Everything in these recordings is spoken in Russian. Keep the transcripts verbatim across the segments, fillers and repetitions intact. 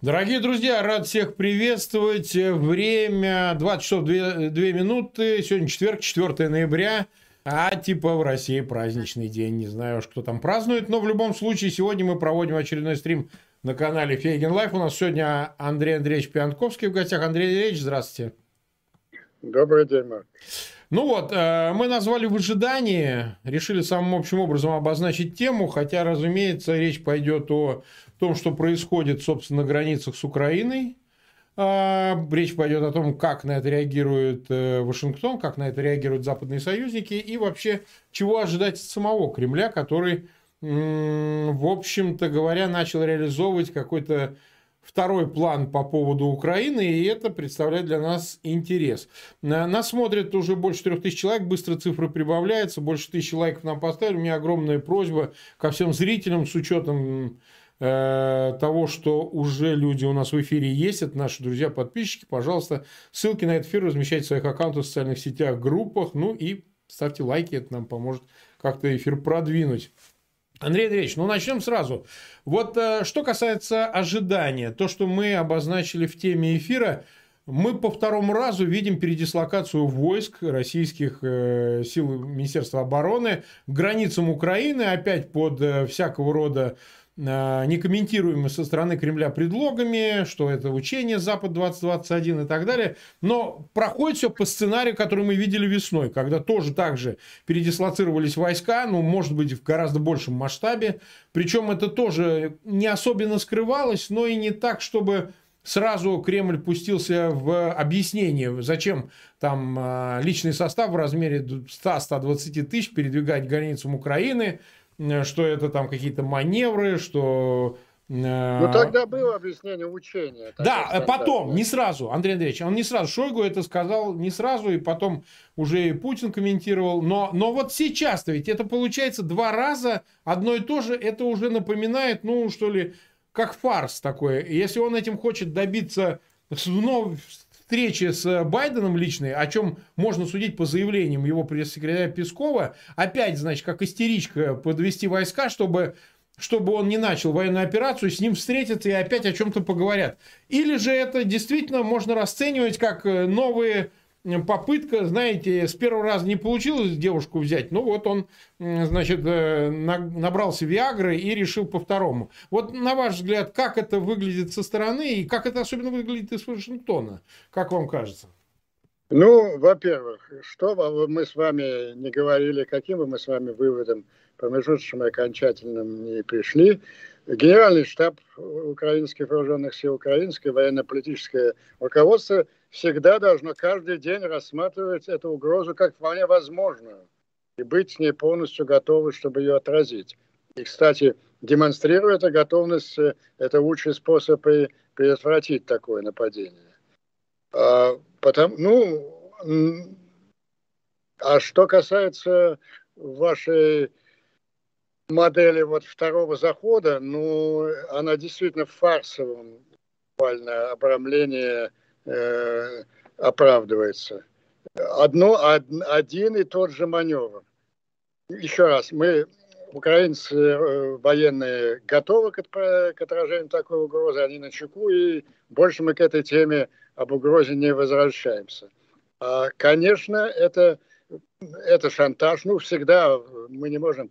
Дорогие друзья, рад всех приветствовать. Время двадцать часов две минуты. Сегодня четверг, четвёртое ноября. А типа в России праздничный день. Не знаю уж, кто там празднует. Но в любом случае, сегодня мы проводим очередной стрим на канале Фейгин Лайф. У нас сегодня Андрей Андреевич Пиантковский в гостях. Андрей Андреевич, здравствуйте. Добрый день, Марк. Ну вот, мы назвали «В ожидании», решили самым общим образом обозначить тему, хотя, разумеется, речь пойдет о том, что происходит, собственно, на границах с Украиной. Речь пойдет о том, как на это реагирует Вашингтон, как на это реагируют западные союзники и вообще, чего ожидать от самого Кремля, который, в общем-то говоря, начал реализовывать какой-то второй план по поводу Украины, и это представляет для нас интерес. Нас смотрит уже больше трех тысяч человек, быстро цифра прибавляется, больше тысячи лайков нам поставили. У меня огромная просьба ко всем зрителям, с учетом э, того, что уже люди у нас в эфире есть, это наши друзья-подписчики, пожалуйста, ссылки на этот эфир размещайте в своих аккаунтах в социальных сетях, группах, ну и ставьте лайки, это нам поможет как-то эфир продвинуть. Андрей Андреевич, ну начнем сразу. Вот что касается ожидания, то, что мы обозначили в теме эфира, мы по второму разу видим передислокацию войск российских э, сил Министерства обороны к границам Украины, опять под э, всякого рода э, некомментируемыми со стороны Кремля предлогами, что это учение Запад двадцать двадцать один и так далее. Но проходит все по сценарию, который мы видели весной, когда тоже так же передислоцировались войска, ну, может быть, в гораздо большем масштабе. Причем это тоже не особенно скрывалось, но и не так, чтобы сразу Кремль пустился в объяснение, зачем там личный состав в размере ста — ста двадцати тысяч передвигать к границам Украины, что это там какие-то маневры, что... Ну, тогда было объяснение учения. Да, потом, не сразу, Андрей Андреевич, он не сразу, Шойгу это сказал не сразу, и потом уже и Путин комментировал, но, но вот сейчас-то ведь это получается два раза одно и то же, это уже напоминает, ну, что ли, как фарс такой. Если он этим хочет добиться вновь встречи с Байденом личной, о чем можно судить по заявлениям его пресс-секретаря Пескова, опять, значит, как истеричка подвести войска, чтобы... чтобы он не начал военную операцию, с ним встретятся и опять о чем-то поговорят. Или же это действительно можно расценивать как новые попытка, знаете, с первого раза не получилось девушку взять, ну вот он, значит, набрался Виагры и решил по второму. Вот на ваш взгляд, как это выглядит со стороны и как это особенно выглядит из Вашингтона, как вам кажется? Ну, во-первых, что бы мы с вами не говорили, каким бы мы с вами выводом промежуточным и окончательным не пришли, Генеральный штаб украинских вооруженных сил, украинское военно-политическое руководство всегда должно каждый день рассматривать эту угрозу как вполне возможную и быть с ней полностью готовы, чтобы ее отразить. И, кстати, демонстрируя эту готовность, это лучший способ предотвратить такое нападение. А, потому, ну, а что касается вашей модели вот второго захода, ну, она действительно в фарсовом буквально обрамлении э, оправдывается. Одно, од, один и тот же маневр. Еще раз, мы, украинцы э, военные, готовы к, к отражению такой угрозы, они на чеку, и больше мы к этой теме об угрозе не возвращаемся. А, конечно, это, это шантаж. Ну, всегда мы не можем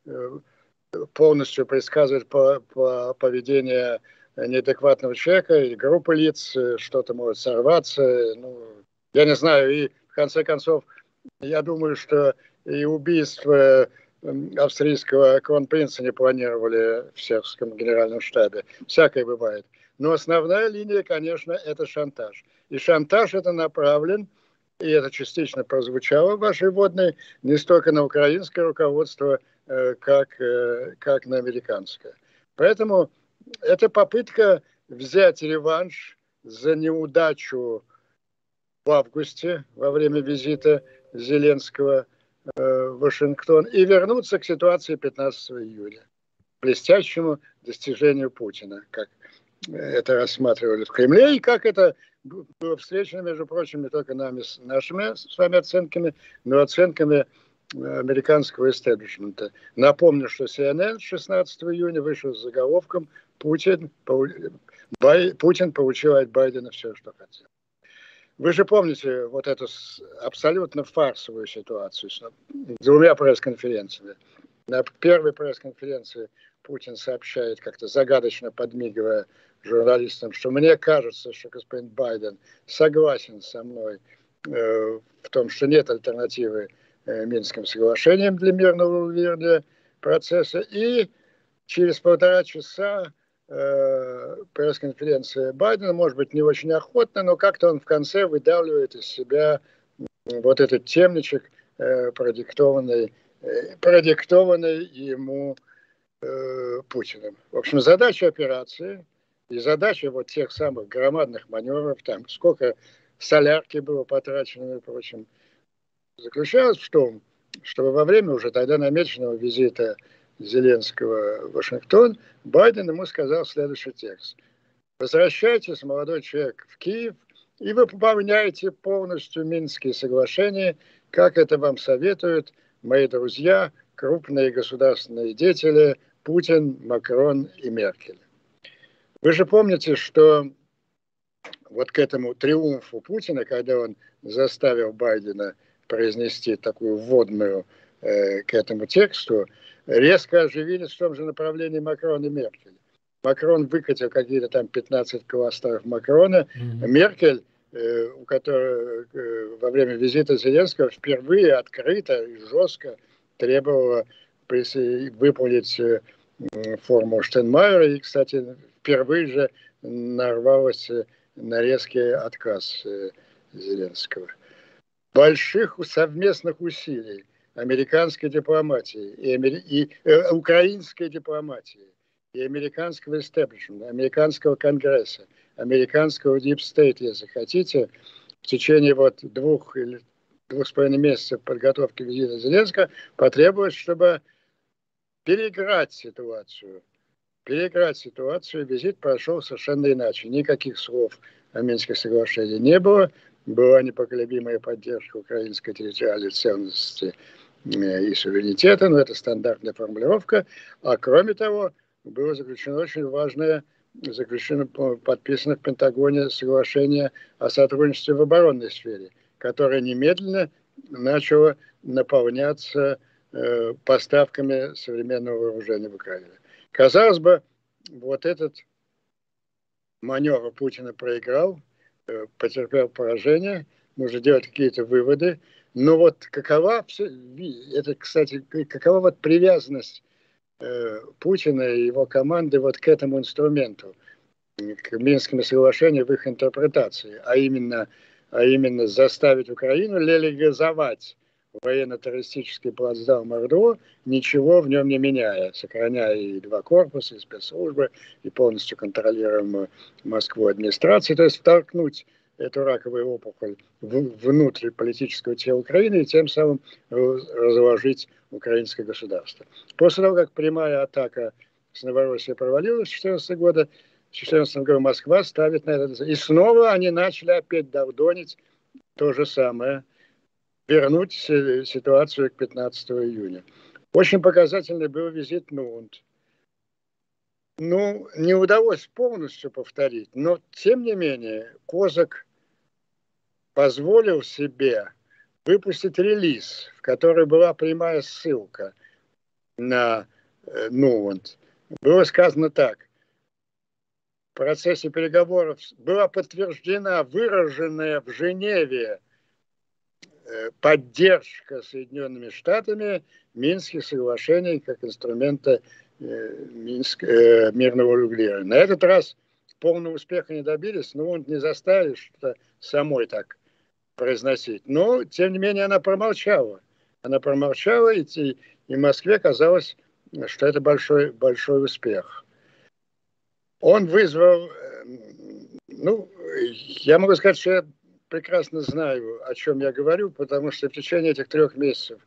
полностью предсказывать по, по поведению неадекватного человека или группы лиц, что-то может сорваться. Ну, я не знаю, и в конце концов, я думаю, что и убийство австрийского кронпринца не планировали в сербском генеральном штабе. Всякое бывает. Но основная линия, конечно, это шантаж. И шантаж это направлен, и это частично прозвучало в вашей вводной, не столько на украинское руководство, как, как на американское. Поэтому это попытка взять реванш за неудачу в августе во время визита Зеленского в Вашингтон и вернуться к ситуации пятнадцатого июля, блестящему достижению Путина, как это рассматривали в Кремле, и как это было встречено, между прочим, не только нами, нашими с вами оценками, но оценками американского истеблишмента. Напомню, что си эн эн шестнадцатого июня вышел с заголовком «Путин, Бай, Путин получил от Байдена все, что хотел». Вы же помните вот эту абсолютно фарсовую ситуацию с двумя пресс-конференциями. На первой пресс-конференции Путин сообщает, как-то загадочно подмигивая журналистам, что мне кажется, что господин Байден согласен со мной э, в том, что нет альтернативы э, Минским соглашениям для мирного урегулирования процесса. И через полтора часа э, пресс-конференция Байдена, может быть, не очень охотно, но как-то он в конце выдавливает из себя вот этот темничек, э, продиктованный, э, продиктованный ему э, Путиным. В общем, задача операции и задача вот тех самых громадных маневров, там сколько солярки было потрачено, между прочим, заключалась в том, чтобы во время уже тогда намеченного визита Зеленского в Вашингтон Байден ему сказал следующий текст. Возвращайтесь, молодой человек, в Киев, и вы выполняете полностью Минские соглашения, как это вам советуют мои друзья, крупные государственные деятели Путин, Макрон и Меркель. Вы же помните, что вот к этому триумфу Путина, когда он заставил Байдена произнести такую вводную э, к этому тексту, резко оживились в том же направлении Макрон и Меркель. Макрон выкатил какие-то там пятнадцать кластеров Макрона. Mm-hmm. Меркель, э, у которой э, во время визита Зеленского впервые открыто и жестко требовала выполнить э, форму Штайнмайера. И, кстати, впервые же нарвалась на резкий отказ э, Зеленского. Больших совместных усилий американской дипломатии и, и э, украинской дипломатии и американского истеблишмента, американского конгресса, американского дипстейта, если хотите, в течение вот двух или двух с половиной месяцев подготовки визита Зеленского потребовалось, чтобы переиграть ситуацию. Переиграть ситуацию, визит прошел совершенно иначе. Никаких слов о Минских соглашениях не было. Была непоколебимая поддержка украинской территориальной целостности и суверенитета, но это стандартная формулировка. А кроме того, было заключено очень важное, заключено, подписано в Пентагоне соглашение о сотрудничестве в оборонной сфере, которое немедленно начало наполняться э, поставками современного вооружения в Украину. Казалось бы, вот этот маневр Путина проиграл, э, потерпел поражение, нужно делать какие-то выводы. Но вот какова, это, кстати, какова вот привязанность э, Путина и его команды вот к этому инструменту, к Минским соглашениям в их интерпретации, а именно, а именно заставить Украину легализовать военно-террористический плацдарм ОРДО, ничего в нем не меняя, сохраняя и два корпуса, и спецслужбы, и полностью контролируемую Москву администрацию, то есть втолкнуть эту раковую опухоль внутрь политического тела Украины и тем самым разложить украинское государство. После того, как прямая атака с Новороссией провалилась в две тысячи четырнадцатом году, в две тысячи четырнадцатом году Москва ставит на это. И снова они начали опять долдонить то же самое, вернуть ситуацию к пятнадцатому июня. Очень показательный был визит Нунт. Ну, не удалось полностью повторить, но, тем не менее, Козак позволил себе выпустить релиз, в котором была прямая ссылка на э, Нунт. Было сказано так. В процессе переговоров была подтверждена выраженная в Женеве поддержка Соединенными Штатами Минских соглашений как инструмента э, Минск, э, мирного урегулирования. На этот раз полного успеха не добились, но он не заставил что-то самой так произносить. Но, тем не менее, она промолчала. Она промолчала, и, и Москве казалось, что это большой, большой успех. Он вызвал, ну, я могу сказать, что я прекрасно знаю, о чем я говорю, потому что в течение этих трех месяцев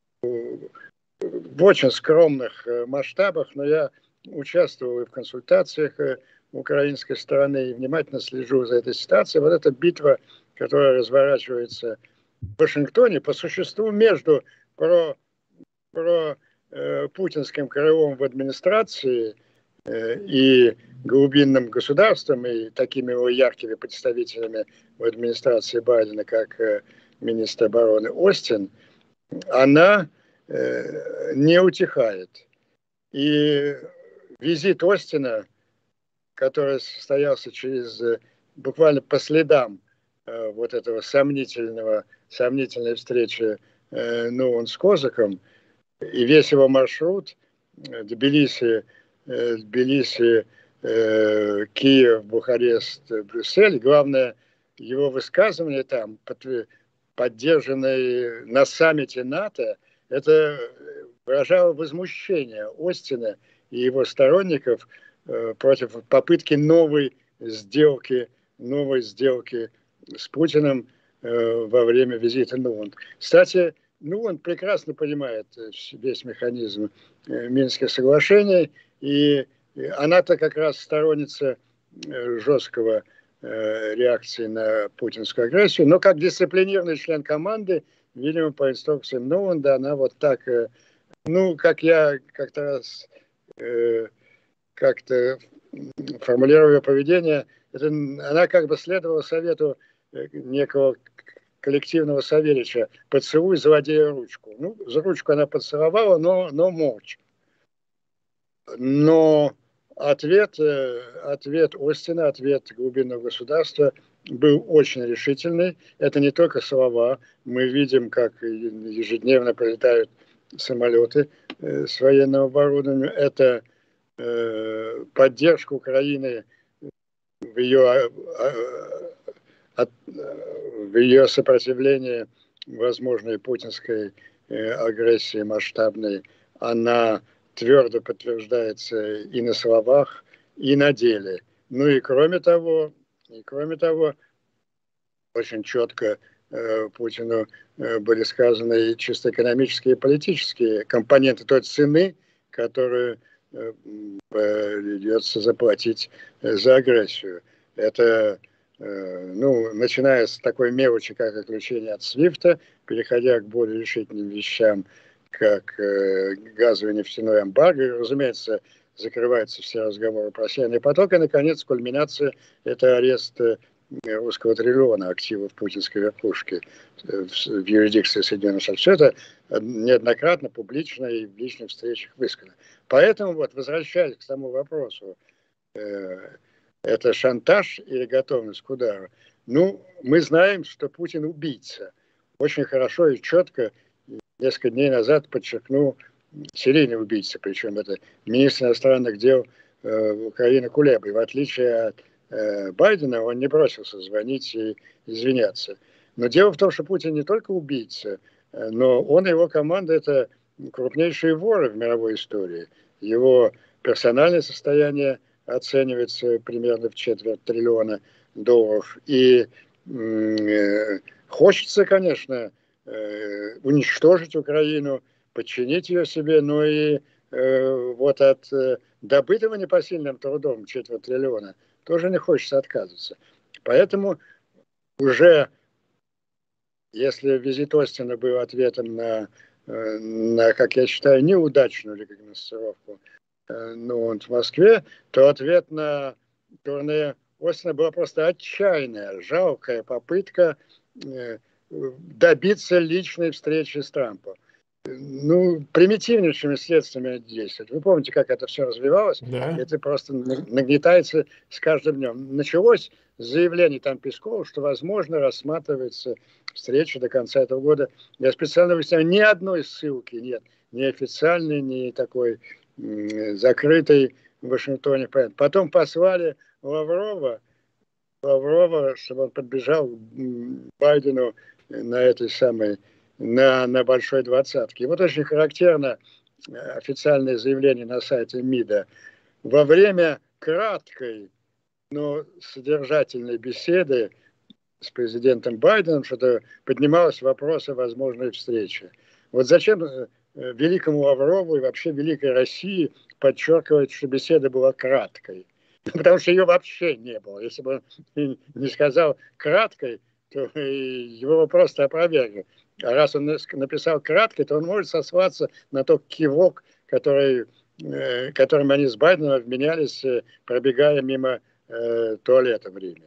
в очень скромных масштабах, но я участвовал и в консультациях украинской стороны и внимательно слежу за этой ситуацией. Вот эта битва, которая разворачивается в Вашингтоне, по существу между про, про э, путинским крылом в администрации э, и глубинным государством, и такими его яркими представителями в администрации Байдена, как э, министр обороны Остин, она э, не утихает. И визит Остина, который состоялся через буквально по следам э, вот этого сомнительного, сомнительной встречи э, Нуон с Козаком, и весь его маршрут э, Тбилиси, э, Тбилиси, э, Киев, Бухарест, Брюссель, главное, его высказывания там, поддержанные на саммите НАТО, это выражало возмущение Остина и его сторонников э, против попытки новой сделки, новой сделки с Путиным э, во время визита Нуланд. Кстати, Нуланд прекрасно понимает весь механизм э, Минских соглашений, и она-то как раз сторонница э, жесткого э, реакции на путинскую агрессию, но как дисциплинированный член команды, видимо, по инструкциям Нуланда, она вот так, э, ну, как я как-то раз э, как-то формулируя поведение, это, она как бы следовала совету некого коллективного Савельича: поцелуй злодея ручку. Ну, за ручку она поцеловала, но, но молча. Но ответ, ответ Остина, ответ глубинного государства был очень решительный. Это не только слова. Мы видим, как ежедневно прилетают самолеты с военным оборудованием. Это поддержка Украины в ее, в ее сопротивлении возможной путинской агрессии масштабной. Она твердо подтверждается и на словах, и на деле. Ну и кроме того, и кроме того, очень четко э, Путину э, были сказаны и чисто экономические и политические компоненты той цены, которую э, придется заплатить за агрессию. Это, э, ну, начиная с такой мелочи, как отключение от свифта, переходя к более решительным вещам, как э, газовый нефтяной эмбарго, и, разумеется, закрываются все разговоры про Северный поток, и, наконец, кульминация – это арест э, русского триллиона активов путинской верхушки в, в юрисдикции Соединенных Штатов. Все это неоднократно, публично и в личных встречах высказано. Поэтому, вот, возвращаясь к тому вопросу, э, это шантаж или готовность к удару? Ну, мы знаем, что Путин убийца. Очень хорошо и четко несколько дней назад подчеркнул серийный убийца, причем это министр иностранных дел э, Украины Кулеба. И в отличие от э, Байдена, он не бросился звонить и извиняться. Но дело в том, что Путин не только убийца, э, но он и его команда – это крупнейшие воры в мировой истории. Его персональное состояние оценивается примерно в четверть триллиона долларов. И э, хочется, конечно, уничтожить Украину, подчинить ее себе, но и э, вот от э, добытого непосильным трудом четверть триллиона тоже не хочется отказываться. Поэтому уже, если визит Остина был ответом на, э, на, как я считаю, неудачную рекогносцировку э, ну, в Москве, то ответ на турне Остина была просто отчаянная, жалкая попытка э, добиться личной встречи с Трампом. Ну, примитивнейшими средствами действовать. Вы помните, как это все развивалось? Да. Это просто нагнетается с каждым днем. Началось с заявлений там Пескова, что, возможно, рассматривается встреча до конца этого года. Я специально выясняю, ни одной ссылки нет. Ни официальной, ни такой м- закрытой в Вашингтоне. Потом послали Лаврова, Лаврова, чтобы он подбежал к Байдену на этой самой, на, на большой двадцатке. И вот очень характерно официальное заявление на сайте МИДа. Во время краткой, но содержательной беседы с президентом Байденом что-то поднималось вопрос о возможной встрече. Вот зачем великому Лаврову и вообще великой России подчеркивать, что беседа была краткой? Потому что ее вообще не было. Если бы он не сказал краткой, то его просто опровергли. А раз он написал кратко, то он может сослаться на тот кивок, который, э, которым они с Байденом обменялись, э, пробегая мимо э, туалета в Риме.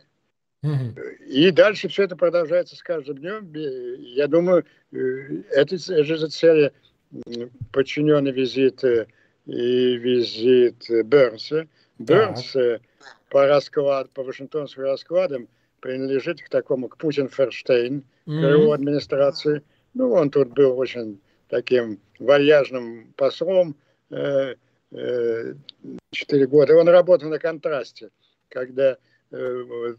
И дальше все это продолжается с каждым днем. Я думаю, этой же цели подчиненный визит и визит Бернса. Бернс по раскладу, по вашингтонским раскладам принадлежит к такому, к Путин-Ферштейн, mm-hmm. к его администрации. Ну, он тут был очень таким вальяжным послом э, э, четыре года. Он работал на контрасте, когда э,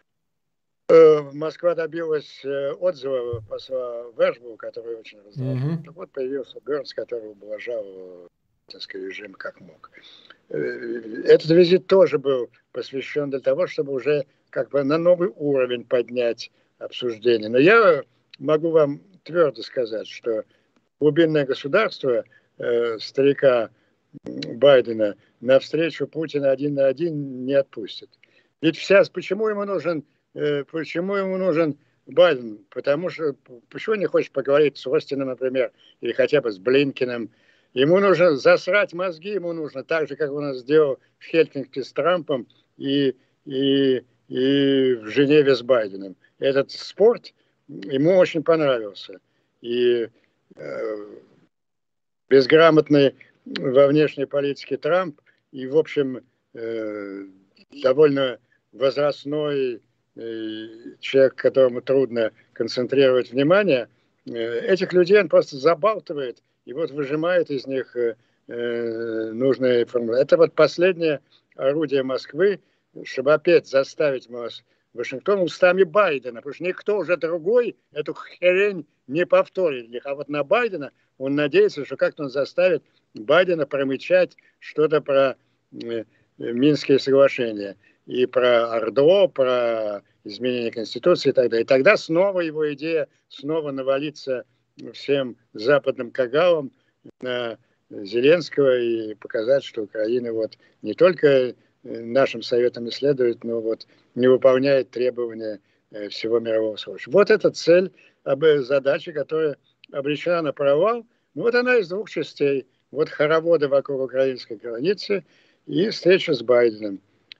Москва добилась отзыва посла Вэшбу, который очень раздражал. Mm-hmm. Вот появился Бернс, который ублажал путинский режим как мог. Этот визит тоже был посвящен для того, чтобы уже как бы на новый уровень поднять обсуждение. Но я могу вам твердо сказать, что глубинное государство э, старика Байдена навстречу Путина один на один не отпустит. Ведь вся, почему ему нужен Почему ему нужен Байден? Потому что, почему не хочет поговорить с Остином, например, или хотя бы с Блинкиным? Ему нужно засрать мозги, ему нужно, так же, как он это сделал в Хельсинки с Трампом и, и, и в Женеве с Байденом. Этот спорт ему очень понравился. И э, безграмотный во внешней политике Трамп и, в общем, э, довольно возрастной человек, которому трудно концентрировать внимание, этих людей он просто забалтывает и вот выжимает из них нужные формулы. Это вот последнее орудие Москвы, чтобы опять заставить Вашингтон устами Байдена, потому что никто уже другой эту хрень не повторит. А вот на Байдена он надеется, что как-то он заставит Байдена промычать что-то про Минские соглашения. И про ОРДО, про изменение Конституции и так далее. И тогда снова его идея снова навалиться всем западным кагалам на Зеленского и показать, что Украина вот не только нашим советам исследует, но вот не выполняет требования всего мирового сообщества. Вот эта цель, задача, которая обречена на провал. Ну, вот она из двух частей. Вот хороводы вокруг украинской границы и встреча с Байденом.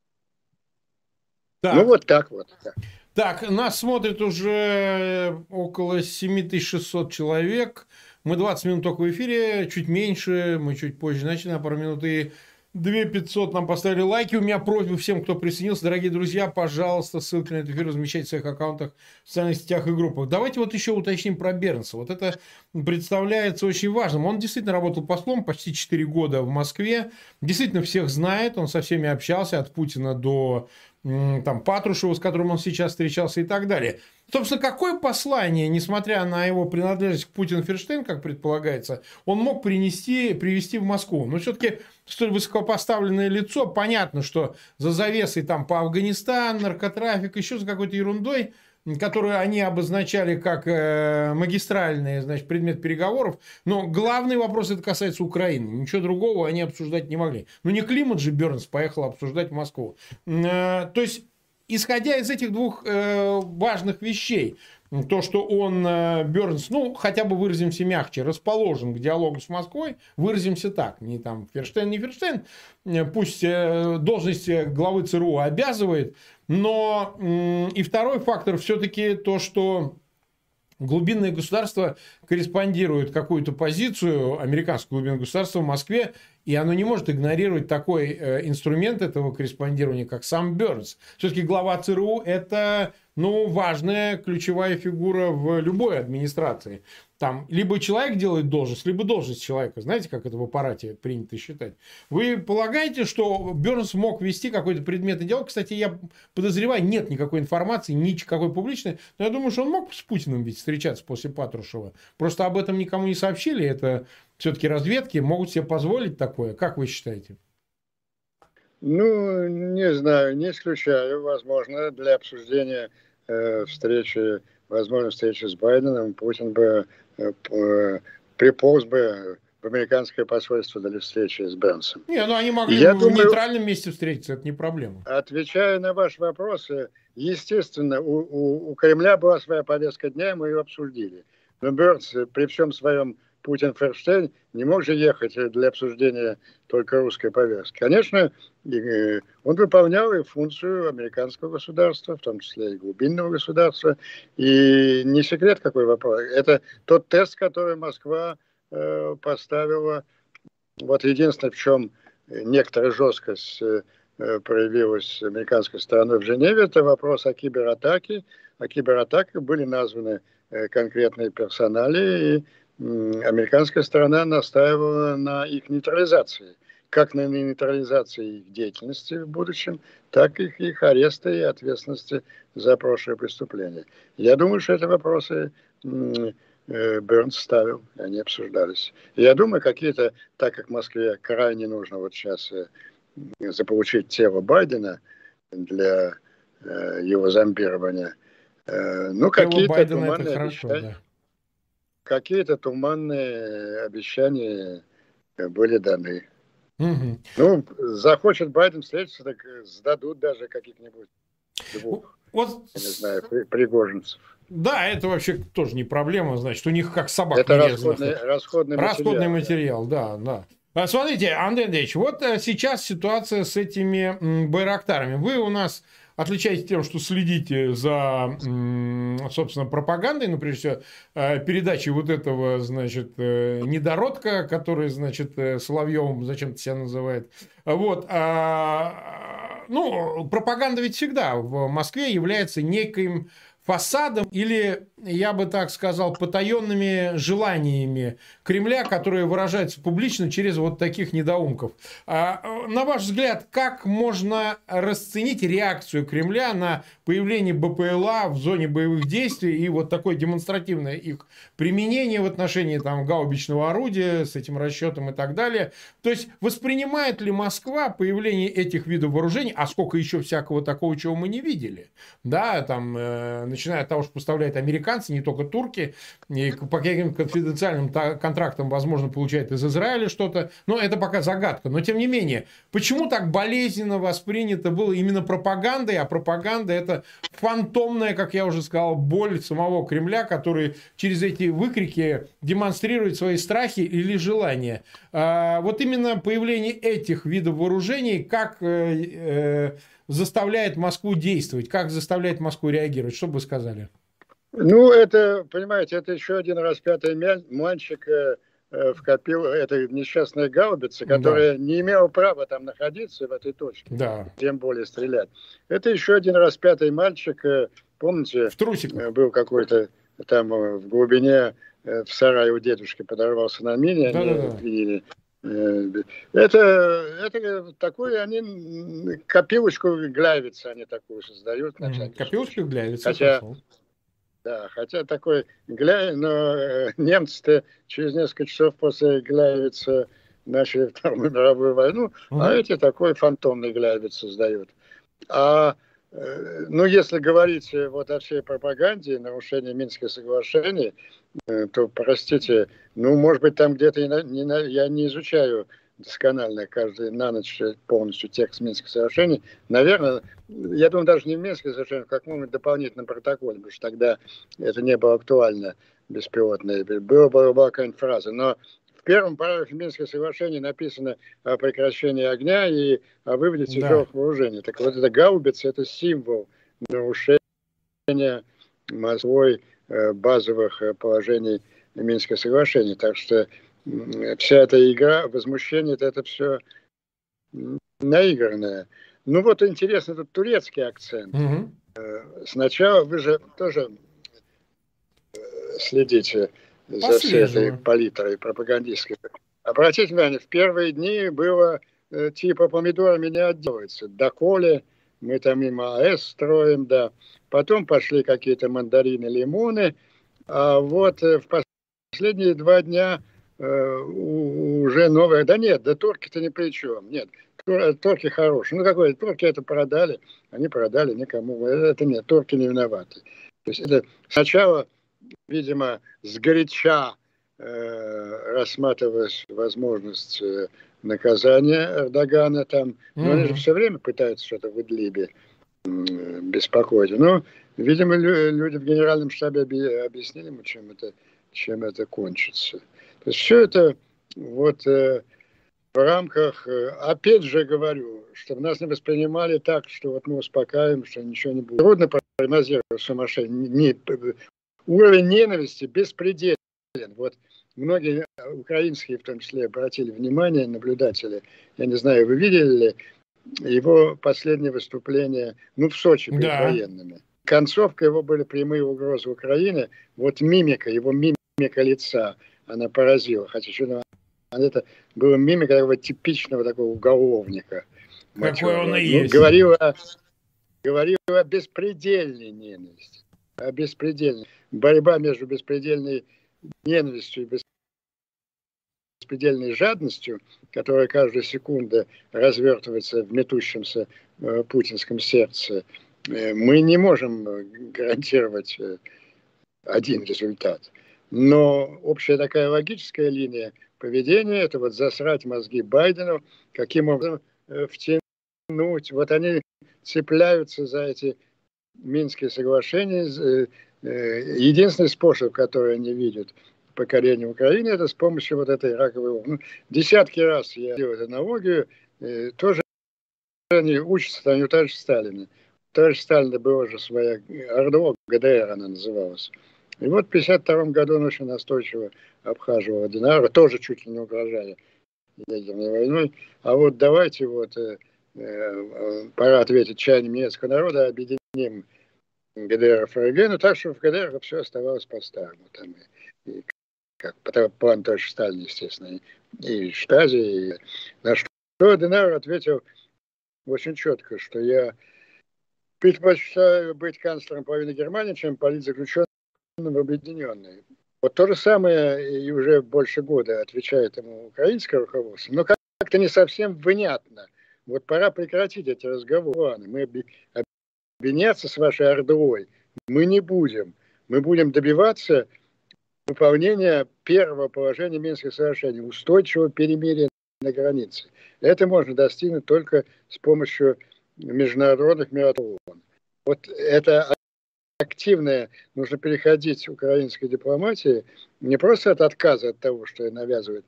Так. Ну, вот так вот. Так, нас смотрит уже около семь тысяч шестьсот человек. Мы двадцать минут только в эфире, чуть меньше, мы чуть позже начали, на пару минут. И две тысячи пятьсот нам поставили лайки. У меня просьба всем, кто присоединился. Дорогие друзья, пожалуйста, ссылки на этот эфир размещайте в своих аккаунтах, в социальных сетях и группах. Давайте вот еще уточним про Бернса. Вот это представляется очень важным. Он действительно работал послом почти четыре года в Москве. Действительно всех знает. Он со всеми общался, от Путина до там, Патрушева, с которым он сейчас встречался и так далее. Собственно, какое послание, несмотря на его принадлежность к Путин-Ферштейн, как предполагается, он мог принести, привести в Москву? Но все-таки столь высокопоставленное лицо, понятно, что за завесой там по Афганистан, наркотрафик, еще за какой-то ерундой, которую они обозначали как э, магистральный, значит, предмет переговоров. Но главный вопрос, это касается Украины. Ничего другого они обсуждать не могли. Ну, не климат же Бернс поехал обсуждать в Москву. Э, то есть, исходя из этих двух э, важных вещей, то, что он, э, Бернс, ну, хотя бы выразимся мягче, расположен к диалогу с Москвой, выразимся так, не там Ферштейн, не Ферштейн, пусть э, должность главы ЦРУ обязывает, но э, и второй фактор все-таки то, что глубинное государство корреспондирует какую-то позицию, американское глубинное государство в Москве, и оно не может игнорировать такой э, инструмент этого корреспондирования, как сам Бернс. Все-таки глава ЦРУ – это ну, важная ключевая фигура в любой администрации. Там либо человек делает должность, либо должность человека. Знаете, как это в аппарате принято считать? Вы полагаете, что Бернс мог вести какой-то предметный диалог? Кстати, я подозреваю, нет никакой информации, никакой публичной. Но я думаю, что он мог с Путиным ведь встречаться после Патрушева. Просто об этом никому не сообщили. Это все-таки разведки могут себе позволить такое. Как вы считаете? Ну, не знаю, не исключаю. Возможно, для обсуждения э, встречи, возможно, встречи с Байденом, Путин бы э, приполз бы в американское посольство для встречи с Бернсом. Не, ну они могли Я в думаю, нейтральном месте встретиться, это не проблема. Отвечая на ваш вопрос, естественно, у, у, у Кремля была своя повестка дня, мы ее обсудили. Но Бернс при всем своем Путин-Ферштейн не мог же ехать для обсуждения только русской повестки. Конечно, он выполнял и функцию американского государства, в том числе и глубинного государства. И не секрет, какой вопрос. Это тот тест, который Москва поставила. Вот единственное, в чем некоторая жесткость проявилась американской стороной в Женеве, это вопрос о кибератаке. О кибератаках были названы конкретные персонали, и американская сторона настаивала на их нейтрализации. Как на нейтрализации их деятельности в будущем, так и их ареста и ответственности за прошлые преступления. Я думаю, что эти вопросы Бернс ставил, они обсуждались. Я думаю, какие-то, так как Москве крайне нужно вот сейчас заполучить тело Байдена для его зомбирования, ну, какие-то туманные обещания, да. какие-то туманные обещания были даны. Угу. Ну, захочет Байден встретиться, так сдадут даже каких-нибудь двух, вот, я не знаю, пригожинцев. Да, это вообще тоже не проблема, значит, у них как собак. Это расходный, расходный материал. Расходный материал, да, да. да. Смотрите, Андрей Андреевич, вот сейчас ситуация с этими байрактарами. Вы у нас отличаетесь тем, что следите за, собственно, пропагандой, ну, прежде всего, передачей вот этого, значит, недородка, который, значит, Соловьевым зачем-то себя называет. Вот. Ну, пропаганда ведь всегда в Москве является неким фасадом или, я бы так сказал, потаенными желаниями Кремля, которые выражаются публично через вот таких недоумков. А, на ваш взгляд, как можно расценить реакцию Кремля на появление БПЛА в зоне боевых действий и вот такое демонстративное их применение в отношении там гаубичного орудия с этим расчетом и так далее? То есть, воспринимает ли Москва появление этих видов вооружений, а сколько еще всякого такого, чего мы не видели, да, там, э, начиная от того, что поставляют американцы, не только турки, и по каким-то конфиденциальным контрактам, возможно, получают из Израиля что-то, но это пока загадка. Но, тем не менее, почему так болезненно воспринято было именно пропагандой, а пропаганда — это фантомная, как я уже сказал, боль самого Кремля, который через эти выкрики демонстрирует свои страхи или желания. Вот именно появление этих видов вооружений, как заставляет Москву действовать, как заставляет Москву реагировать, что бы вы сказали? Ну, это, понимаете, это еще один распятый мальчик в копил, это несчастная гаубица, которая да. не имела права там находиться в этой точке, да. тем более стрелять. Это еще один распятый мальчик, помните, в трусиках. Был какой-то там в глубине, в сарае у дедушки подорвался на мине, да, они да, обвинили. Это, это такой, они копилочку Гляйвица, они такую создают. Mm-hmm. Копилочку Гляйвица, хотя, да, хотя такой Гляйвиц, но э, немцы-то через несколько часов после Гляйвица начали Вторую мировую войну, mm-hmm. а эти такой фантомный Гляйвиц создают. А э, ну, если говорить вот о всей пропаганде, нарушении Минских соглашений, то, простите, ну, может быть, там где-то не, не, я не изучаю досконально каждый на ночь полностью текст Минских соглашений. Наверное, я думаю, даже не в Минских соглашениях, как может дополнительном протоколе, потому что тогда это не было актуально, беспилотное. Была, была, была какая-нибудь фраза. Но в первом параграфе Минских соглашений написано о прекращении огня и о выводе тяжелых да. вооружений. Так вот, эта гаубица – это символ нарушения Москвой базовых положений Минских соглашений. Так что вся эта игра, возмущение, это, это все наигранное. Ну вот интересно, тут турецкий акцент. Угу. Сначала вы же тоже следите за всей этой палитрой пропагандистской. Обратите внимание, в первые дни было типа помидорами не отделается. Доколе мы там им АЭС строим, да. Потом пошли какие-то мандарины, лимоны. А вот в последние два дня э, уже новые... Да нет, да турки-то ни при чем. Нет, турки хорошие. Ну какой, турки это продали, они продали никому. Это нет, турки не виноваты. То есть это сначала, видимо, сгоряча э, рассматривалась возможность э, наказания Эрдогана там. Mm-hmm. Но они же все время пытаются что-то в Идлибе беспокоить. Но, видимо, люди в генеральном штабе объяснили ему, чем это чем это кончится. То есть все это вот э, в рамках, э, опять же говорю, чтобы нас не воспринимали так, что вот мы успокаиваем, что ничего не будет. Трудно прогнозировать сумасшедший. Не, уровень ненависти беспределен. Вот многие украинские, в том числе, обратили внимание, наблюдатели, я не знаю, вы видели ли его последнее выступление, ну, в Сочи перед Да. военными. Концовка его были прямые угрозы Украине. Вот мимика, его мимика лица, она поразила. Хотя что это было мимика такого типичного такого уголовника. Какой он и ну, есть. Говорил о, говорил о беспредельной ненависти. О беспредельной. Борьба между беспредельной ненавистью и беспредельной жадностью, которая каждую секунду развертывается в метущемся э, путинском сердце, э, мы не можем гарантировать э, один результат. Но общая такая логическая линия поведения – это вот засрать мозги Байдену, каким образом э, втянуть. Вот они цепляются за эти Минские соглашения. Э, э, единственный способ, который они видят – покорение Украины, это с помощью вот этой раковой. Ну, десятки раз я делаю аналогию, э, тоже они учатся, они у товарища Сталина. У товарища Сталина была же своя ОРДО, ГДР она называлась. И вот в пятьдесят втором году он очень настойчиво обхаживал Аденауэра, тоже чуть ли не угрожая ядерной войной. А вот давайте вот, э, э, пора ответить чаяниям немецкого народа, объединим ГДР и ФРГ, но так, что в ГДР все оставалось по-старому. Там, и, как план товарища Сталина, естественно, и Штази. И... На что Аденауэр ответил очень четко, что я предпочитаю быть канцлером половины Германии, чем политзаключенным в Объединенной. Вот то же самое и уже больше года отвечает ему украинское руководство, но как-то не совсем внятно. Вот пора прекратить эти разговоры. Мы объединяться с вашей ордой мы не будем. Мы будем добиваться выполнения первого положения Минских соглашений, устойчивого перемирия на границе. Это можно достигнуть только с помощью международных миротворцев. Вот это активное, нужно переходить украинской дипломатии не просто от отказа от того, что навязывает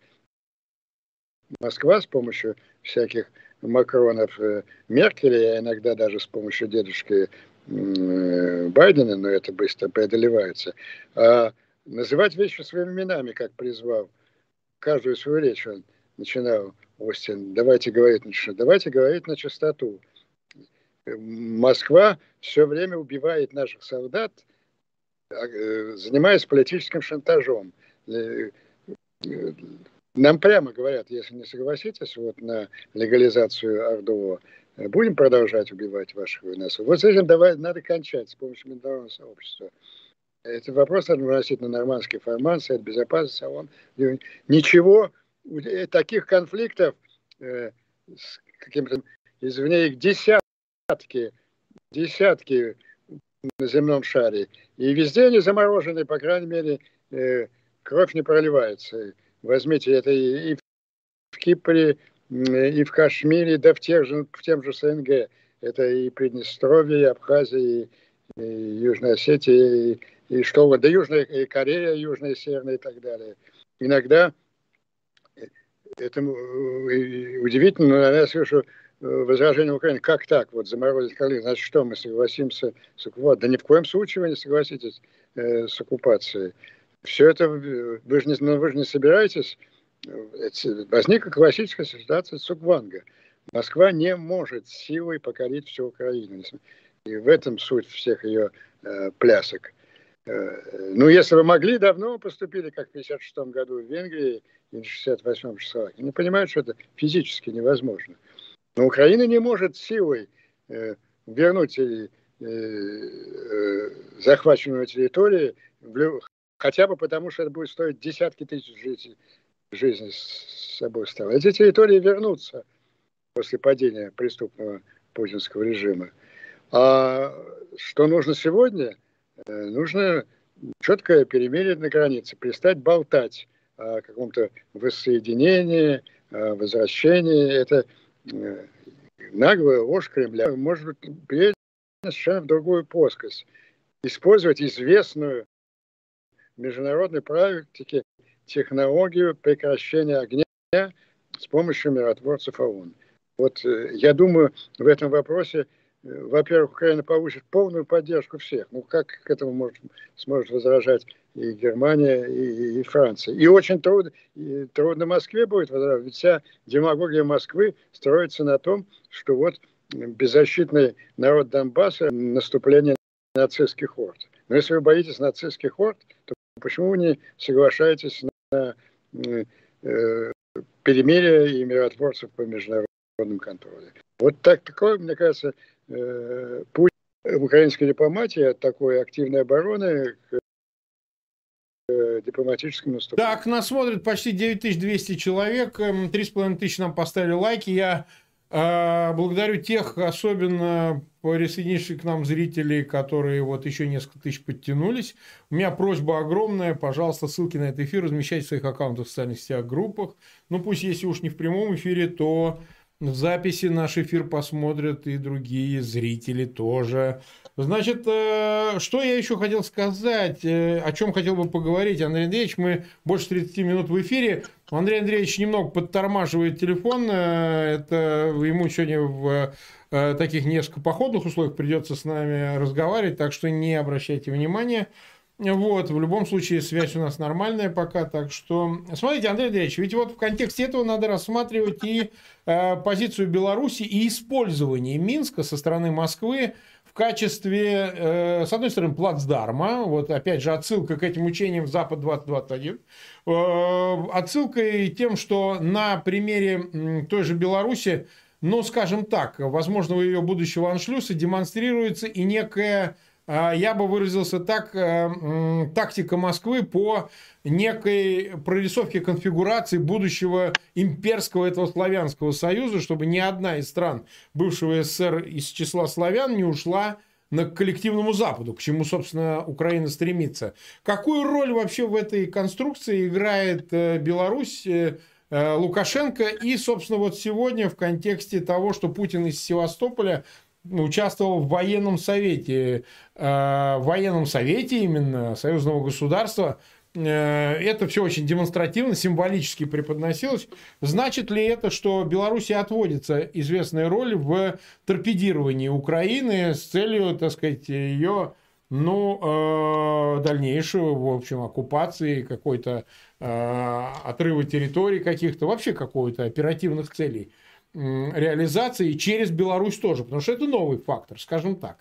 Москва с помощью всяких Макронов, Меркеля, а иногда даже с помощью дедушки Байдена, но это быстро преодолевается, а называть вещи своими именами, как призвал. Каждую свою речь он начинал, Остин, давайте говорить на чистоту. Давайте говорить на чистоту. Москва все время убивает наших солдат, занимаясь политическим шантажом. Нам прямо говорят, если не согласитесь вот на легализацию ОРДО, будем продолжать убивать ваших военнослужащих. Вот с этим давай, надо кончать с помощью международного сообщества. Это вопрос надо выносить на нормандский формат, Совет Безопасности, а он ничего, таких конфликтов э, с каким-то, извне их десятки, десятки на земном шаре. И везде они заморожены, по крайней мере, э, кровь не проливается. Возьмите это и, и в Кипре, и в Кашмире, да в, тех же, в тем же СНГ. Это и Приднестровье, и Абхазия, и, и Южная Осетия, и, и что вот, да Южная и Корея, Южная, Северная и так далее. Иногда это удивительно, но я слышу возражение Украины, как так, вот заморозить Крым, значит что, мы согласимся с оккупацией? Да ни в коем случае вы не согласитесь э, с оккупацией. Все это, вы же не, ну, вы же не собираетесь, возникла классическая ситуация Цугванга. Москва не может силой покорить всю Украину. И в этом суть всех ее э, плясок. Э, ну, если вы могли, давно поступили, как в пятьдесят шестом году в Венгрии и в шестьдесят восьмом в Чехословакии. Не понимают, что это физически невозможно. Но Украина не может силой э, вернуть э, э, захваченную территорию, в, хотя бы потому, что это будет стоить десятки тысяч жизней, жизни с обоих сторон. Эти территории вернутся после падения преступного путинского режима. А что нужно сегодня? Нужно четкое перемирие на границе, перестать болтать о каком-то воссоединении, о возвращении. Это наглая ложь Кремля. Может быть, перейти совершенно в другую плоскость. Использовать известную международной практике технологию прекращения огня с помощью миротворцев ООН. Вот я думаю, в этом вопросе, во-первых, Украина получит полную поддержку всех. Ну, как к этому может, сможет возражать и Германия, и, и Франция. И очень трудно, и трудно Москве будет возражать. Ведь вся демагогия Москвы строится на том, что вот беззащитный народ Донбасса — наступление нацистских орд. Но если вы боитесь нацистских орд, то почему вы не соглашаетесь на э, перемирие и миротворцев по международному контролю? Вот так, такой, мне кажется, э, путь украинской дипломатии от такой активной обороны к э, дипломатическому наступлению. Так, нас смотрит почти девять тысяч двести человек, три с половиной тысячи нам поставили лайки. Я э, благодарю тех, особенно присоединившихся к нам зрителей, которые вот еще несколько тысяч подтянулись. У меня просьба огромная, пожалуйста, ссылки на этот эфир размещайте в своих аккаунтах в социальных сетях, группах. Ну, пусть, если уж не в прямом эфире, то в записи наш эфир посмотрят и другие зрители тоже. Значит, что я еще хотел сказать, о чем хотел бы поговорить, Андрей Андреевич. Мы больше тридцати минут в эфире. Андрей Андреевич немного подтормаживает телефон. Это ему сегодня в таких несколько походных условиях придется с нами разговаривать, так что не обращайте внимания. Вот, в любом случае, связь у нас нормальная пока, так что... Смотрите, Андрей Андреевич, ведь вот в контексте этого надо рассматривать и э, позицию Беларуси, и использование Минска со стороны Москвы в качестве, э, с одной стороны, плацдарма, вот опять же отсылка к этим учениям Запад двадцать двадцать один, э, отсылкой тем, что на примере э, той же Беларуси, ну, скажем так, возможного ее будущего аншлюса демонстрируется и некая... Я бы выразился так, тактика Москвы по некой прорисовке конфигурации будущего имперского этого славянского союза, чтобы ни одна из стран бывшего СССР из числа славян не ушла к коллективному Западу, к чему, собственно, Украина стремится. Какую роль вообще в этой конструкции играет Беларусь, Лукашенко и, собственно, вот сегодня в контексте того, что Путин из Севастополя участвовал в военном совете, в военном совете именно союзного государства. Это все очень демонстративно, символически преподносилось. Значит ли это, что Беларуси отводится известная роль в торпедировании Украины с целью, так сказать, ее, ну, дальнейшего, в общем, оккупации, какой-то отрыва территорий каких-то, вообще какой-то оперативных целей реализации через Беларусь тоже, потому что это новый фактор, скажем так.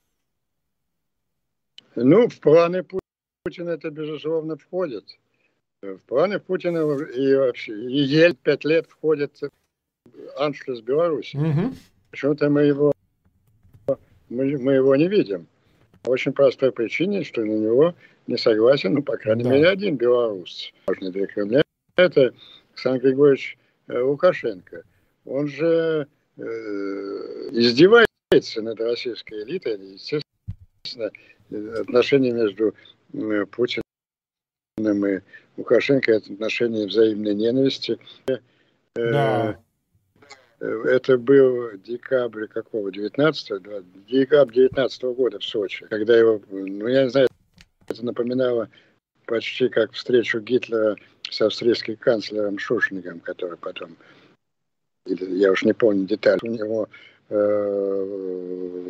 Ну, в планы Путина это, безусловно, входит. В планы Путина и вообще и еле пять лет входит аншлюс Беларуси. Угу. Почему-то мы его, мы, мы его не видим. По очень простой причине, что на него не согласен, ну, по крайней да. мере, один белорус. Важный для Кремля. Это Александр Григорьевич Лукашенко. Он же э, издевается над российской элитой. Естественно, отношения между э, Путиным и Лукашенко — это отношения взаимной ненависти. Да. Э, это был декабрь какого? девятнадцатого? Декабрь девятнадцатого года в Сочи, когда его, ну я не знаю, это напоминало почти как встречу Гитлера с австрийским канцлером Шушнигом, который потом, я уж не помню детали, у него э,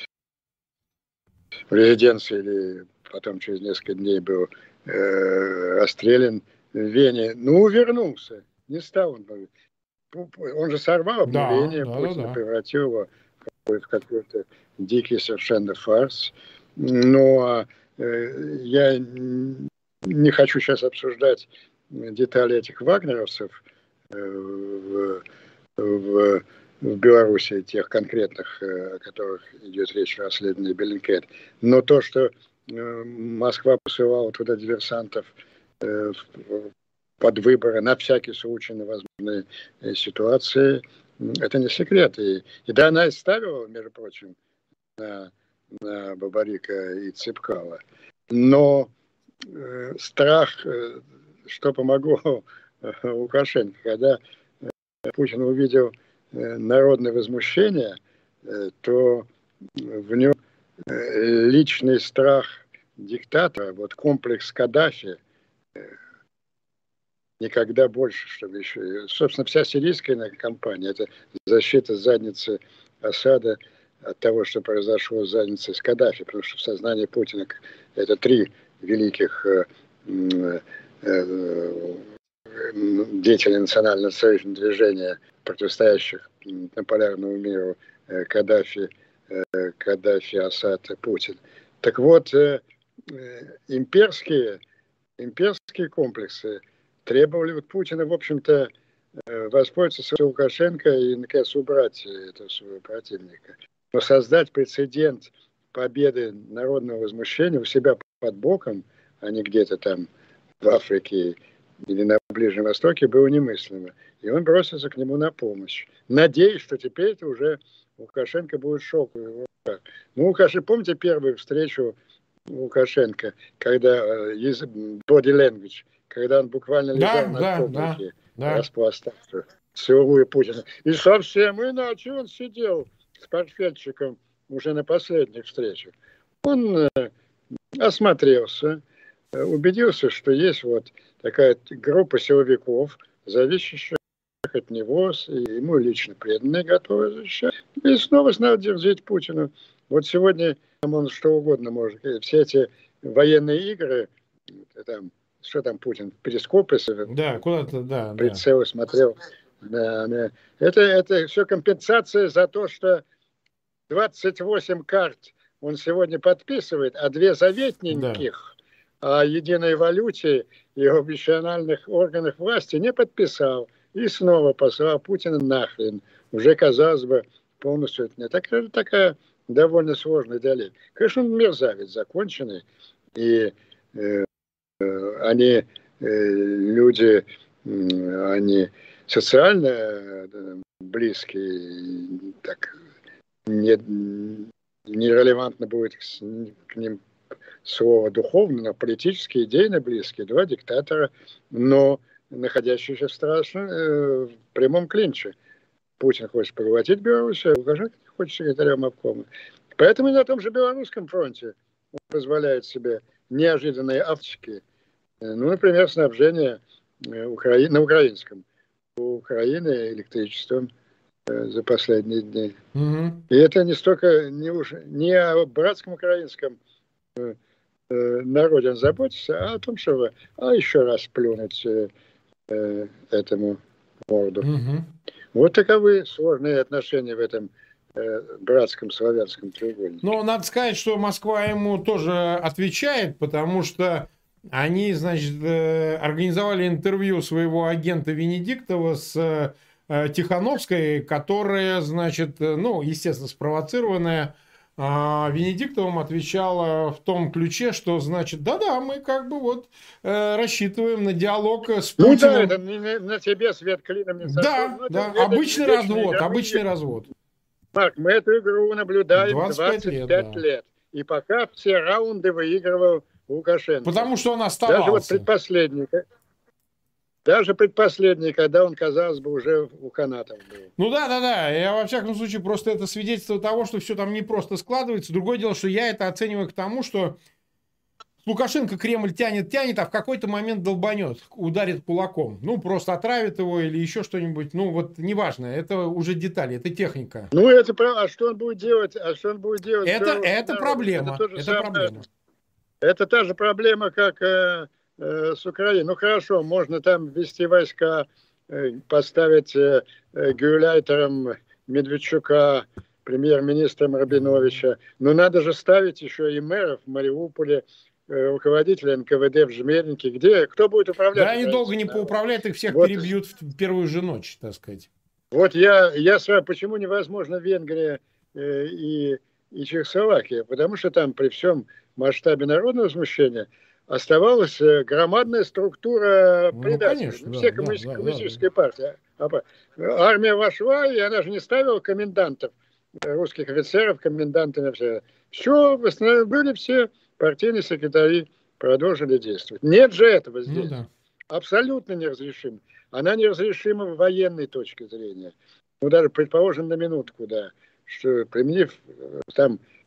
в резиденции или потом через несколько дней был э, расстрелян в Вене. Ну, вернулся, не стал он. Он же сорвал объявление, да, Путина, да, да. превратил его в какой-то дикий совершенно фарс. Но э, я не хочу сейчас обсуждать детали этих вагнеровцев э, в В, в Беларуси, тех конкретных, о которых идет речь в расследовании Bellingcat. Но то, что Москва посылала туда диверсантов под выборы на всякий случай на возможные ситуации, это не секрет. И, и да, она и ставила, между прочим, на, на Бабарика и Цепкала. Но э, страх, э, что помогло Лукашенко, когда Путин увидел народное возмущение, то в нем личный страх диктатора, вот комплекс Каддафи, никогда больше, чтобы еще... Собственно, вся сирийская кампания – это защита задницы Асада от того, что произошло с задницей с Каддафи, потому что в сознании Путина это три великих э, э, деятелей национально-социального движения, противостоящих полярному миру, э, Каддафи, э, Каддафи, Асад, Путин. Так вот, э, имперские, имперские комплексы требовали от Путина, в общем-то, воспользоваться Лукашенко и, наконец, убрать этого своего противника. Но создать прецедент победы народного возмущения у себя под боком, а не где-то там в Африке или на Ближнем Востоке, было немыслимо. И он бросился к нему на помощь. Надеюсь, что теперь это уже Лукашенко будет шок. Ну, Лукашенко, помните первую встречу Лукашенко, когда body language, когда он буквально лежал да, на коврике, да, распластался, целуя Путина. И совсем иначе он сидел с портфельчиком уже на последних встречах. Он э, осмотрелся, э, убедился, что есть вот такая группа силовиков, зависящих от него, и ему лично преданные, готовы защищать. И снова надо дерзить Путину. Вот сегодня он что угодно может. Все эти военные игры, там, что там Путин, перископы, да, куда-то, да, прицелы да. смотрел. Да, да. Это, это все компенсация за то, что двадцать восемь карт он сегодня подписывает, а две заветненьких да. о единой валюте и об национальных органах власти не подписал. И снова послал Путина нахрен. Уже, казалось бы, полностью... Так, это такая довольно сложная диалект. Конечно, он мерзавец законченный. И э, они, э, люди, э, они социально э, близкие, так не, нерелевантно будет к, к ним слово духовно, но политически, идейно близкие, два диктатора, но находящиеся в страшном, э, в прямом клинче. Путин хочет поглотить Беларусь, а Лукашенко хочет секретарем обкома. Поэтому и на том же Белорусском фронте он позволяет себе неожиданные авточки. Ну, например, снабжение Укра... на украинском. У Украины электричеством э, за последние дни. Mm-hmm. И это не столько не, уж, не о братском украинском э, э, народе он заботится, а о том, чтобы а еще раз плюнуть э, э, этому морду. Mm-hmm. Вот таковы сложные отношения в этом э, братском славянском треугольнике. Но надо сказать, что Москва ему тоже отвечает, потому что они, значит, организовали интервью своего агента Венедиктова с Тихановской, которая, значит, ну, естественно, спровоцированная Венедиктовым, отвечала в том ключе, что, значит, да-да, мы как бы вот рассчитываем на диалог с Путиным. Ну да, это не, на тебе свет клином не сошел. Да, ну, да, это, обычный это развод, игра, обычный мы... развод. Марк, мы эту игру наблюдаем двадцать пять, двадцать пять лет, да. лет. И пока все раунды выигрывал Лукашенко. Потому что он оставался. Даже вот предпоследний, даже предпоследний, когда он, казалось бы, уже у канатов был. Ну да, да, да. Я во всяком случае просто это свидетельство того, что все там не просто складывается. Другое дело, что я это оцениваю к тому, что Лукашенко Кремль тянет, тянет, а в какой-то момент долбанет, ударит кулаком. Ну, просто отравит его или еще что-нибудь. Ну, вот неважно, это уже детали, это техника. Ну, это правда. А что он будет делать? А что он будет делать? Это, это проблема. Это, это проблема. Это та же проблема, как э, э, с Украиной. Ну, хорошо, можно там ввести войска, э, поставить э, э, гауляйтером Медведчука, премьер-министром Рабиновича. Но надо же ставить еще и мэров в Мариуполе, э, руководителя эн ка вэ дэ в Жмеринке. Где, кто будет управлять? Да, они долго не поуправляют, их всех вот. Перебьют в первую же ночь, так сказать. Вот я, я сразу, почему невозможно Венгрия э, и, и Чехословакия? Потому что там при всем масштабе народного возмущения оставалась громадная структура ну, предателей. Конечно, все да, коммунист, да, коммунистическая да, партия. Армия вошла, и она же не ставила комендантов, русских офицеров, комендантами. Все, все были все партийные секретари, продолжили действовать. Нет же этого здесь. Ну, да. Абсолютно неразрешимо. Она неразрешима в военной точке зрения. Ну, даже, предположим, на минутку, да, что применив там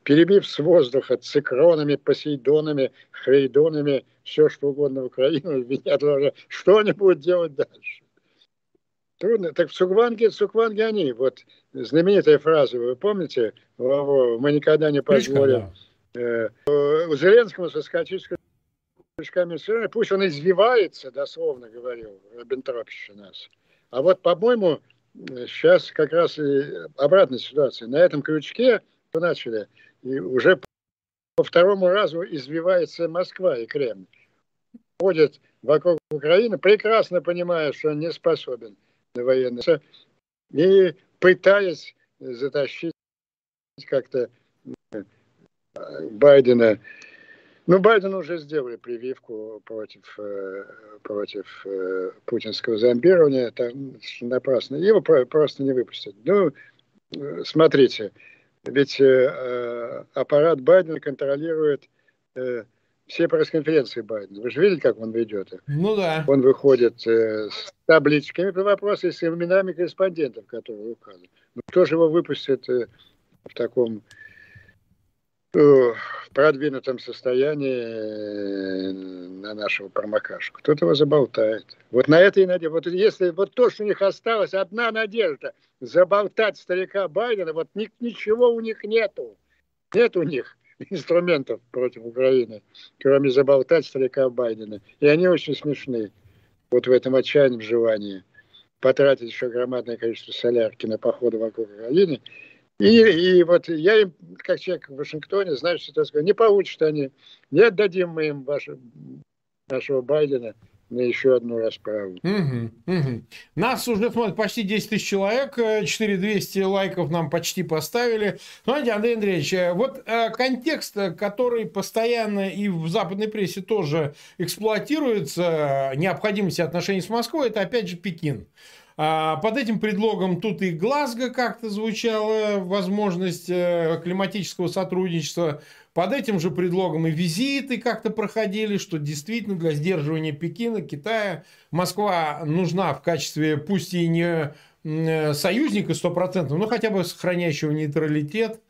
перебив с воздуха цикронами, посейдонами, хрейдонами, все что угодно в Украину, меня тоже, что они будут делать дальше? Трудно. Так в Цугванге, Цугванге они, вот знаменитая фраза, вы помните, мы никогда не позволим э, Зеленскому соскочить с крючками, пусть он извивается, дословно говорил Риббентроп нас. А вот, по-моему, сейчас как раз и обратная ситуация. На этом крючке начали, и уже по второму разу извивается Москва и Кремль. Ходит вокруг Украины, прекрасно понимая, что он не способен на военные, и пытаясь затащить как-то Байдена. Ну, Байдену уже сделали прививку против, против путинского зомбирования, это напрасно. Его просто не выпустят. Ну, смотрите, ведь э, аппарат Байдена контролирует э, все пресс-конференции Байдена. Вы же видели, как он ведет их? Ну да. Он выходит э, с табличками по вопросу и с именами корреспондентов, которые указаны. Но кто же его выпустит э, в таком э, в продвинутом состоянии э, на нашего промокашку? Кто-то его заболтает. Вот на это и надежда. Вот если вот то, что у них осталось, одна надежда – заболтать старика Байдена, вот ни, ничего у них нету. Нет у них инструментов против Украины, кроме заболтать старика Байдена. И они очень смешны. Вот в этом отчаянном желании потратить еще громадное количество солярки на походы вокруг Украины. И, и вот я им, как человек в Вашингтоне, знаю, что это не получат они. Не отдадим мы им ваше, нашего Байдена на еще одну расправу. Угу, угу. Нас уже смотрит почти десять тысяч человек, четыре тысячи двести лайков нам почти поставили. Смотрите, Андрей Андреевич, вот э, контекст, который постоянно и в западной прессе тоже эксплуатируется, необходимости отношений с Москвой, это опять же Пекин. Под этим предлогом тут и Глазго как-то звучала, возможность климатического сотрудничества. Под этим же предлогом и визиты как-то проходили, что действительно для сдерживания Пекина, Китая, Москва нужна в качестве, пусть и не союзника стопроцентного, но хотя бы сохраняющего нейтралитет.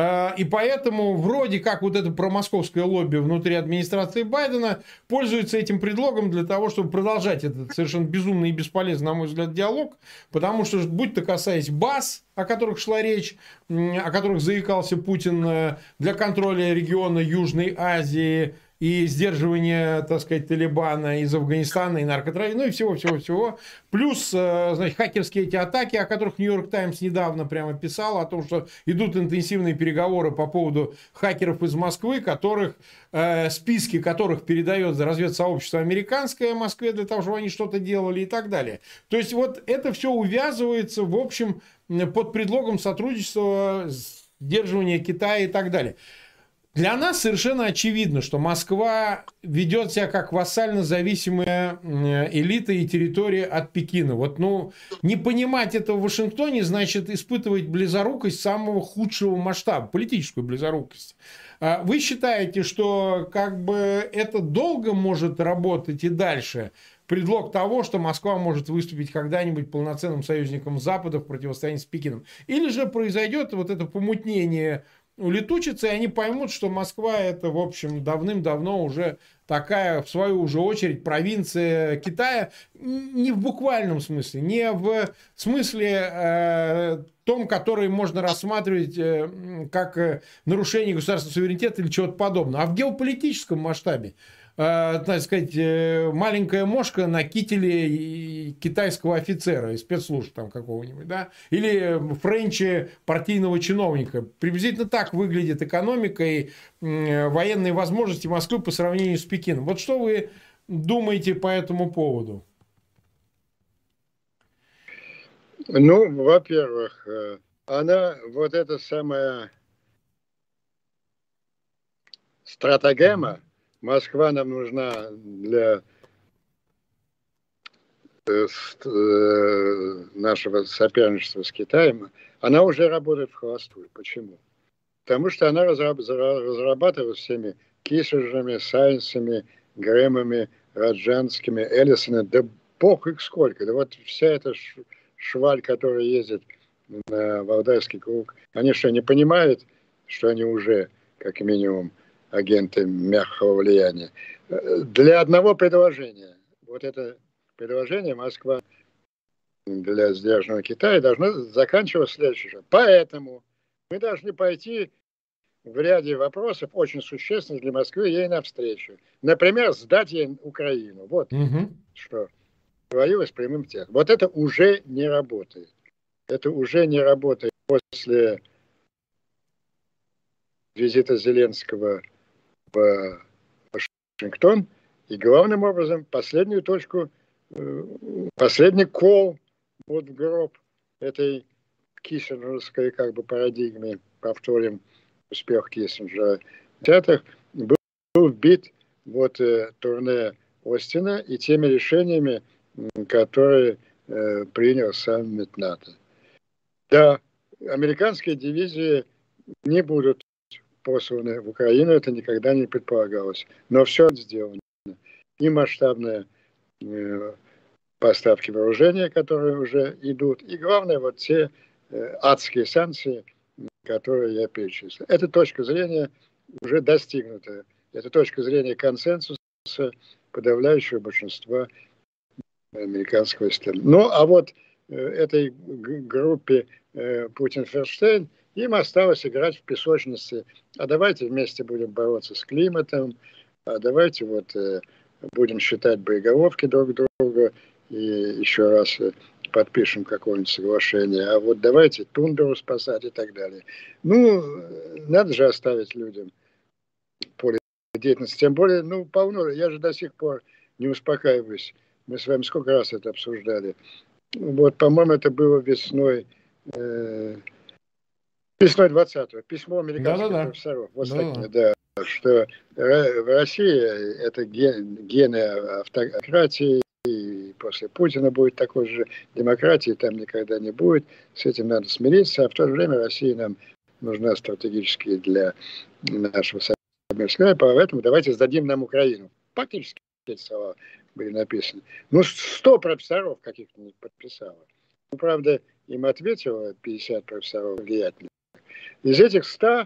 И поэтому вроде как вот это промосковское лобби внутри администрации Байдена пользуется этим предлогом для того, чтобы продолжать этот совершенно безумный и бесполезный, на мой взгляд, диалог. Потому что, будь то касаясь баз, о которых шла речь, о которых заикался Путин для контроля региона Южной Азии и сдерживания, так сказать, Талибана из Афганистана и наркотрафика, ну и всего-всего-всего. Плюс, значит, хакерские эти атаки, о которых Нью-Йорк Таймс недавно прямо писал, о том, что идут интенсивные переговоры по поводу хакеров из Москвы, которых, э, списки которых передает разведсообщество американское Москве для того, чтобы они что-то делали и так далее. То есть, вот это все увязывается, в общем, под предлогом сотрудничества, сдерживания Китая и так далее. Для нас совершенно очевидно, что Москва ведет себя как вассально зависимая элита и территория от Пекина. Вот, ну, не понимать этого в Вашингтоне значит испытывать близорукость самого худшего масштаба, политическую близорукость. Вы считаете, что как бы это долго может работать и дальше? Предлог того, что Москва может выступить когда-нибудь полноценным союзником Запада в противостоянии с Пекином? Или же произойдет вот это помутнение, улетучится, и они поймут, что Москва это, в общем, давным-давно уже такая, в свою уже очередь, провинция Китая, не в буквальном смысле, не в смысле э, том, который можно рассматривать э, как э, нарушение государственного суверенитета или чего-то подобного, а в геополитическом масштабе. Так сказать, маленькая мошка на кителе китайского офицера из спецслужб там какого-нибудь, да, или френче партийного чиновника. Приблизительно так выглядит экономика и военные возможности Москвы по сравнению с Пекином. Вот что вы думаете по этому поводу? Ну, во-первых, она, вот эта самая стратагема, Москва нам нужна для нашего соперничества с Китаем, она уже работает в холостую. Почему? Потому что она разрабатывает всеми Киссинджерами, Сайнсами, Грэмами, Раджанскими, Эллисонами, да бог их сколько. Да вот вся эта шваль, которая ездит на Валдайский круг, они что, не понимают, что они уже, как минимум, агенты мягкого влияния. Для одного предложения, вот это предложение Москва для сдержанного Китая должно заканчиваться следующим. Поэтому мы должны пойти в ряде вопросов, очень существенных для Москвы, ей навстречу. Например, сдать ей Украину. Вот угу. Что говорилось прямым текстом. Вот это уже не работает. Это уже не работает после визита Зеленского в Вашингтон. И главным образом последнюю точку, последний кол вот в гроб этой киссинджеровской как бы парадигме, повторим успех Киссинджера, был, был вбит вот э, турне Остина и теми решениями, которые э, принял саммит НАТО. Да, американские дивизии не будут посланы в Украину, это никогда не предполагалось. Но все сделано. И масштабные э, поставки вооружения, которые уже идут, и главное, вот те э, адские санкции, которые я перечислил. Эта точка зрения уже достигнута. Это точка зрения консенсуса подавляющего большинства американского системы. Ну, а вот э, этой группе э, Путин-Ферштейн, им осталось играть в песочнице. А давайте вместе будем бороться с климатом, а давайте вот э, будем считать боеголовки друг друга и еще раз э, подпишем какое-нибудь соглашение. А вот давайте тундру спасать и так далее. Ну, надо же оставить людям поле деятельности. Тем более, ну, полно. Я же до сих пор не успокаиваюсь. Мы с вами сколько раз это обсуждали. Вот, по-моему, это было весной... Э, Весной двадцатого. Письмо американских да, да, профессоров. Вот да, такие, да. Да, что в России это гены автократии, и после Путина будет такой же демократии, там никогда не будет. С этим надо смириться. А в то же время Россия нам нужна стратегически для нашего совместного. Поэтому давайте сдадим нам Украину. Фактически эти слова были написаны. Ну, сто профессоров каких-то не подписало. Ну, правда, им ответило пятьдесят профессоров влиятельных. Из этих ста,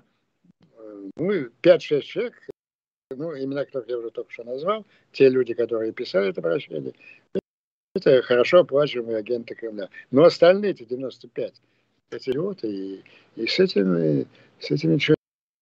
ну, пять-шесть человек, ну, имена, которых я уже только что назвал, те люди, которые писали это обращение, это хорошо оплачиваемые агенты Кремля. Но остальные, эти девяносто пять, эти идиоты, и, и с этим, с этим ничего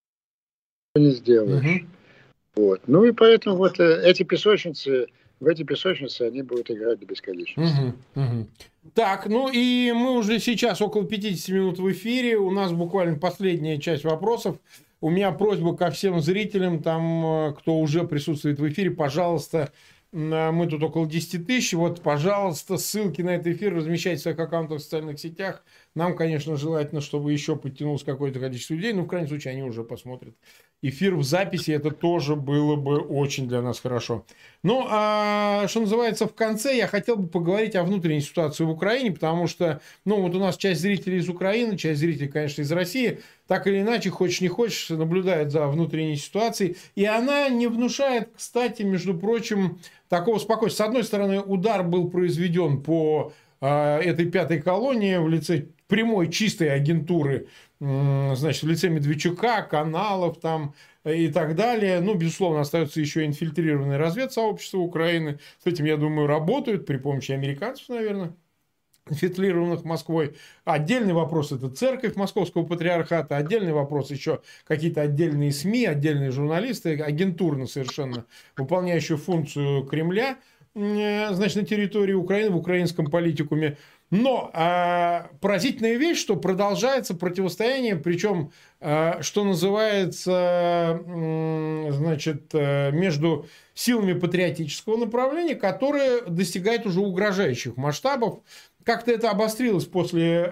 не сделаешь. Mm-hmm. Вот. Ну, и поэтому вот эти песочницы, в эти песочницы они будут играть до бесконечности. Mm-hmm. Mm-hmm. Так, ну и мы уже сейчас около пятьдесят минут в эфире. У нас буквально последняя часть вопросов. У меня просьба ко всем зрителям, там, кто уже присутствует в эфире, пожалуйста, мы тут около десять тысяч. Вот, пожалуйста, ссылки на этот эфир размещайте в своих аккаунтах в социальных сетях. Нам, конечно, желательно, чтобы еще подтянулось какое-то количество людей. Но, в крайнем случае, они уже посмотрят эфир в записи. Это тоже было бы очень для нас хорошо. Ну, а что называется, в конце я хотел бы поговорить о внутренней ситуации в Украине, потому что, ну, вот у нас часть зрителей из Украины, часть зрителей, конечно, из России, так или иначе, хочешь не хочешь, наблюдает за внутренней ситуацией. И она не внушает, кстати, между прочим, такого спокойствия. С одной стороны, удар был произведен по э, этой пятой колонии в лице прямой чистой агентуры, э, значит, в лице Медведчука, каналов там и так далее. Ну, безусловно, остается еще инфильтрированное разведсообщество Украины. С этим, я думаю, работают при помощи американцев, наверное, инфильтрированных Москвой. Отдельный вопрос – это церковь Московского патриархата. Отдельный вопрос – еще какие-то отдельные СМИ, отдельные журналисты, агентурно совершенно выполняющие функцию Кремля, значит, на территории Украины, в украинском политикуме. Но а, поразительная вещь, что продолжается противостояние, причем, а, что называется, м, значит, между силами патриотического направления, которые достигают уже угрожающих масштабов. Как-то это обострилось после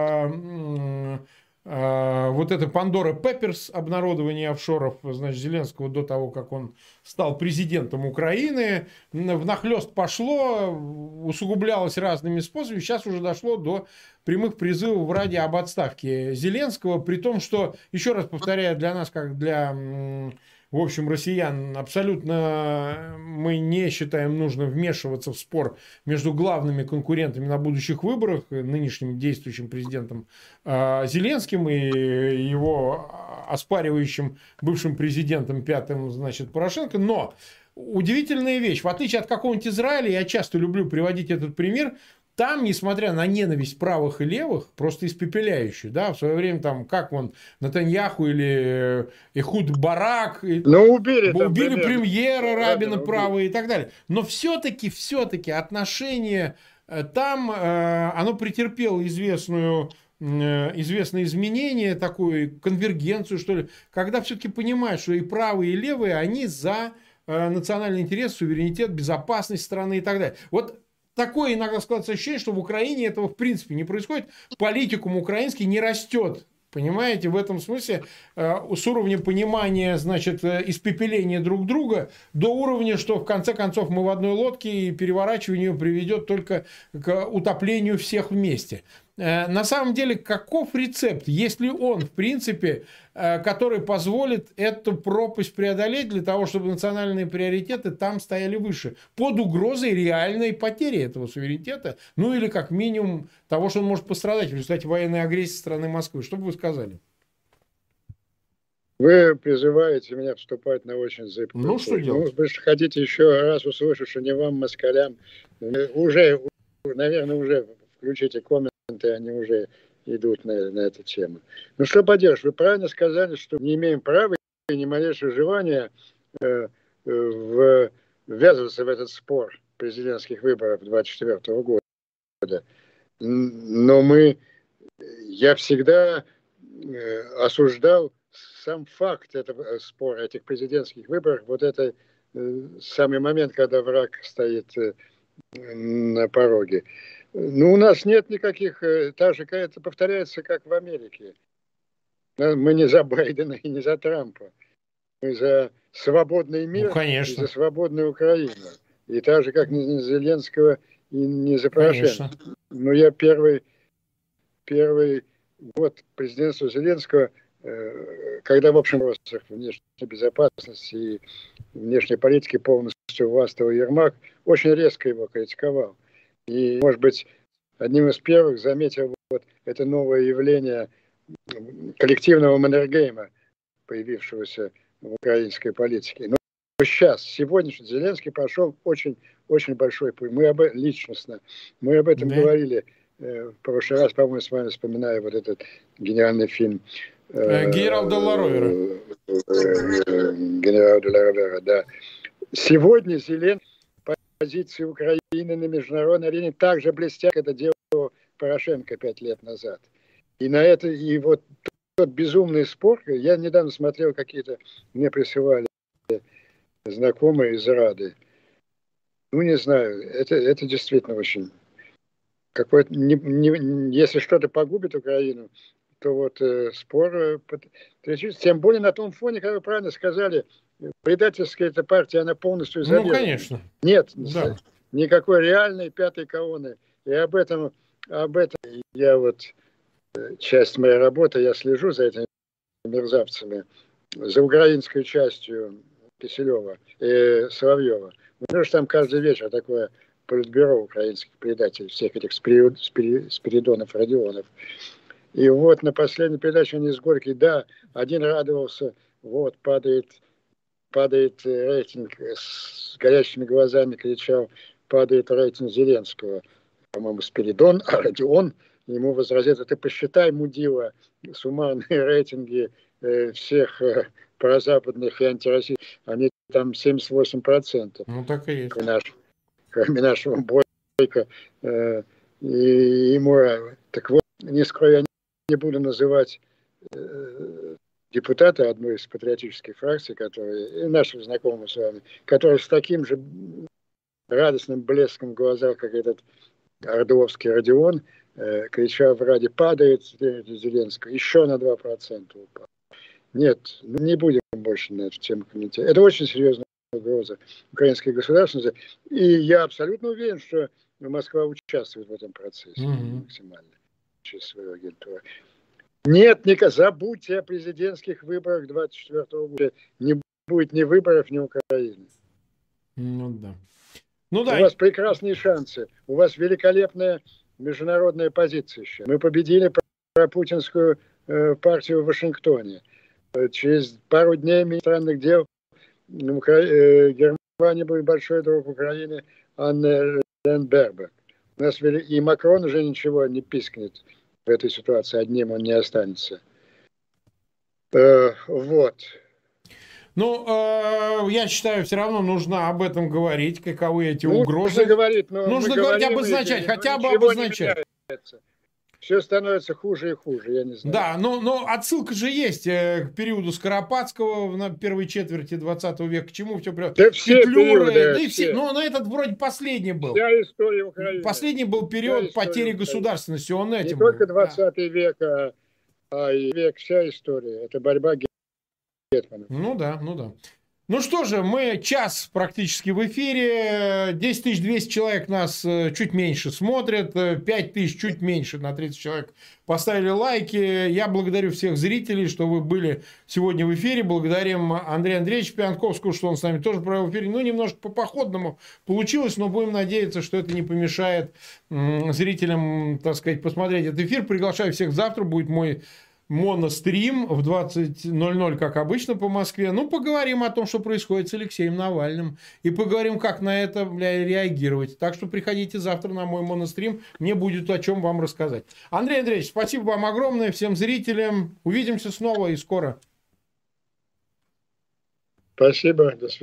а, а, вот этой Пандора Пепперс, обнародования офшоров, значит, Зеленского до того, как он стал президентом Украины. Внахлёст пошло, усугублялось разными способами. Сейчас уже дошло до прямых призывов в Раде об отставке Зеленского. При том, что, еще раз повторяю, для нас, как для в общем, россиян. Абсолютно мы не считаем нужным вмешиваться в спор между главными конкурентами на будущих выборах, нынешним действующим президентом Зеленским и его оспаривающим бывшим президентом пятым, значит, Порошенко. Но удивительная вещь. В отличие от какого-нибудь Израиля, я часто люблю приводить этот пример, там, несмотря на ненависть правых и левых, просто испепеляющую, да, в свое время там, как вон, Нетаньяху или Эхуд Барак, но убили, убили там, премьера Рабина убили. правые и так далее. Но все-таки, все-таки отношение там, оно претерпело известную, известные изменения, такую конвергенцию, что ли, когда все-таки понимают, что и правые, и левые, они за национальный интерес, суверенитет, безопасность страны и так далее. Вот такое иногда складывается ощущение, что в Украине этого в принципе не происходит. Политикум украинский не растет. Понимаете, в этом смысле с уровня понимания, значит, испепеления друг друга до уровня, что в конце концов мы в одной лодке, и переворачивание приведет только к утоплению всех вместе. На самом деле, каков рецепт, есть ли он, в принципе, который позволит эту пропасть преодолеть для того, чтобы национальные приоритеты там стояли выше, под угрозой реальной потери этого суверенитета, ну или как минимум того, что он может пострадать в результате военной агрессии страны Москвы? Что бы вы сказали? Вы призываете меня вступать на очень зыбкую. Ну, что делать? Ну, вы же хотите еще раз услышать, что не вам, москалям, уже, наверное, уже включите комменты, они уже идут на, на эту тему. Ну, что поделаешь, вы правильно сказали, что не имеем права и ни малейшего желания э, в, ввязываться в этот спор президентских выборов двадцать четвёртого года. Но мы, я всегда э, осуждал сам факт этого спора, этих президентских выборов, вот это э, самый момент, когда враг стоит э, на пороге. Ну, у нас нет никаких, та же, это повторяется, как в Америке. Мы не за Байдена и не за Трампа. Мы за свободный мир, ну, и за свободную Украину. И так же, как не за Зеленского и не за Порошенко. Но я первый, первый год президентства Зеленского, когда, в общем, в вопросах внешней безопасности и внешней политики полностью властвовал Ермак, очень резко его критиковал. И, может быть, одним из первых заметил вот это новое явление коллективного Маннергейма, появившегося в украинской политике. Но сейчас, сегодняшний Зеленский прошел очень, очень большой путь. Мы об этом личностно, мы об этом да. говорили э, в прошлый раз, по-моему, с вами вспоминаю вот этот гениальный фильм. Э, Генерал де Ларовера. Э, Генерал де Ларовера, да. Сегодня Зеленский позиции Украины на международной арене так же блестят, как это делал Порошенко пять лет назад. И на это, и вот тот безумный спор, я недавно смотрел какие-то, мне присылали знакомые из Рады. Ну, не знаю, это, это действительно очень... Какой-то, не, не, если что-то погубит Украину, то вот э, спор... Э, тем более на том фоне, как вы правильно сказали, предательская эта партия, она полностью изолирована. Ну, конечно. Нет, да. никакой реальной пятой колонны. И об этом, об этом я вот, часть моей работы, я слежу за этими мерзавцами, за украинской частью Киселева и Соловьева. Потому что там каждый вечер такое политбюро украинских предателей, всех этих Спиридонов, Родионов. И вот на последней передаче они с Горький, да, один радовался, вот, падает, падает рейтинг, с горящими глазами кричал, падает рейтинг Зеленского. По-моему, Спиридон, а Родион ему возразит, ты посчитай, мудила, суммарные рейтинги э, всех э, прозападных и антироссийских, они там семьдесят восемь процентов. Ну, так и есть. Кроме, наш, кроме нашего Бойко. Э, и ему, так вот, не скрою, я не буду называть э, депутата одной из патриотических фракций, которые, и наших знакомых с вами, которые с таким же радостным блеском в глазах, как этот Ордловский Родион, э, кричал в Раде, падает Зеленского, еще на два процента упал. Нет, не будем больше на эту тему комментировать. Это очень серьезная угроза украинской государственности. И я абсолютно уверен, что Москва участвует в этом процессе mm-hmm. максимально через свою агентуру. Нет, Ника, забудьте о президентских выборах двадцать четвёртого года. Не будет ни выборов, ни Украины. Ну да. Ну, да. У вас прекрасные шансы. У вас великолепная международная позиция еще. Мы победили пропутинскую э, партию в Вашингтоне. Через пару дней министр иностранных дел э, Германии будет большой друг Украины Анна Ленберберг. У нас вели... И Макрон уже ничего не пискнет в этой ситуации. Одним он не останется. Э, вот. Ну, э, я считаю, все равно нужно об этом говорить, каковы эти ну, угрозы. Нужно говорить, но нужно говорить, обозначать, этим, хотя бы обозначать. Все становится хуже и хуже, я не знаю. Да, но, но отсылка же есть э, к периоду Скоропадского на первой четверти двадцатого века. К чему все прям? Да все Петлюры, периоды, да и все. все. Но, но этот вроде последний был. Вся история Украины. Последний был период потери Украины. государственности. Он этим Не только был. двадцатый да. век, а, а и век, вся история. Это борьба гетманов. Ну да, ну да. Ну что же, мы час практически в эфире, десять тысяч двести человек нас чуть меньше смотрят, пять тысяч чуть меньше на тридцать человек поставили лайки. Я благодарю всех зрителей, что вы были сегодня в эфире. Благодарим Андрея Андреевича Пьянковского, что он с нами тоже провел в эфире. Ну, немножко по-походному получилось, но будем надеяться, что это не помешает зрителям, так сказать, посмотреть этот эфир. Приглашаю всех завтра, будет мой монострим в двадцать ноль ноль, как обычно, по Москве. Ну, поговорим о том, что происходит с Алексеем Навальным. И поговорим, как на это, бля, реагировать. Так что приходите завтра на мой монострим. Мне будет о чем вам рассказать. Андрей Андреевич, спасибо вам огромное. Всем зрителям. Увидимся снова и скоро. Спасибо. До свидания.